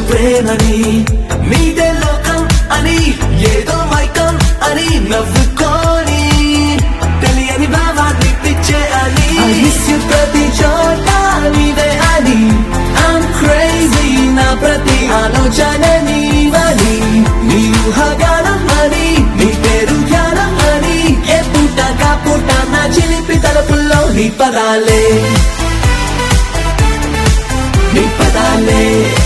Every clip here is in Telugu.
ప్రేమని నీదే లోకం అని ఏదో మైకం అని నవ్వుకొని తెలియని భావాన్ని పిచ్చే అని I miss you ప్రతి చోట నీవే అని I'm crazy నా ప్రతి ఆలోచన నీవని నీ ఊహాగానం అని నీ పేరు ధ్యానం అని ఏ పూట కా పూట నా చిలిపి తలుపుల్లో నీ పదాలే నీ పదాలే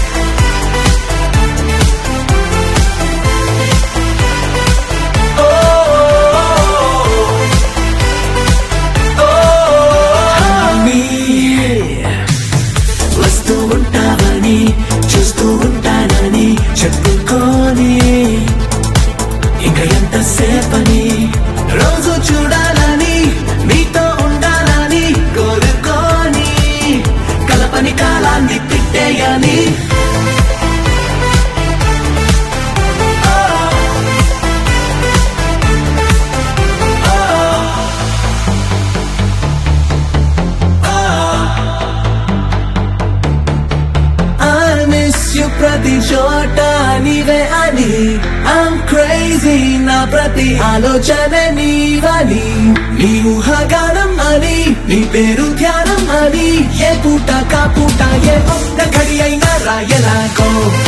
వస్తూ ఉంటావని చూస్తూ ఉంటానని చెప్పుకొని ఇంకా ఎంతసేపని రోజు చూడాలని నీతో ఉండాలని కోరుకొని కలపని కాలాన్ని తిట్టేయని ప్రతి చోట నీవే అని I'm crazy నా ప్రతి ఆలోచన నీవని నీ ఊహాగానం అని నీ పేరు ధ్యానం అని ఏ పూట కా పూట ఏ ఒక్క గడి అయినా రాయలాగో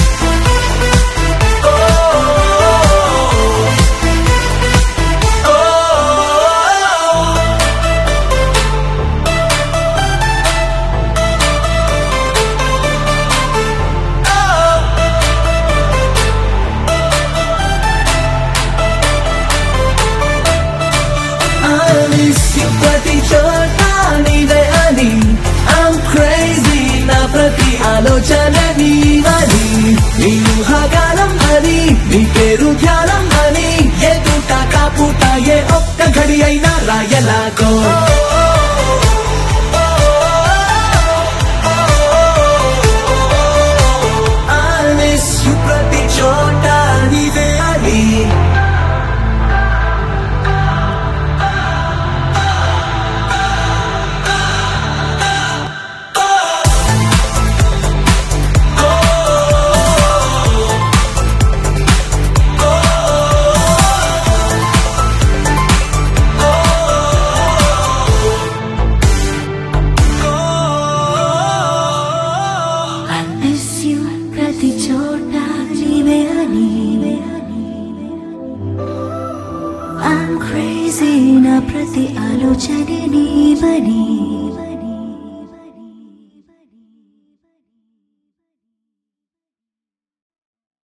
ప్రతి చోట నీవే అని I'm crazy నా ప్రతి ఆలోచన నీవని నీ ఊహాగానం అని నీ పేరు ధ్యానం అని ఏ పూట కా పూట ఏ ఒక్క గడి అయినా రాయలాగో I miss you ప్రతి చోట నీవే అని ప్రతి చోట నీవే అని I'm crazy నా ప్రతి ఆలోచన నీవని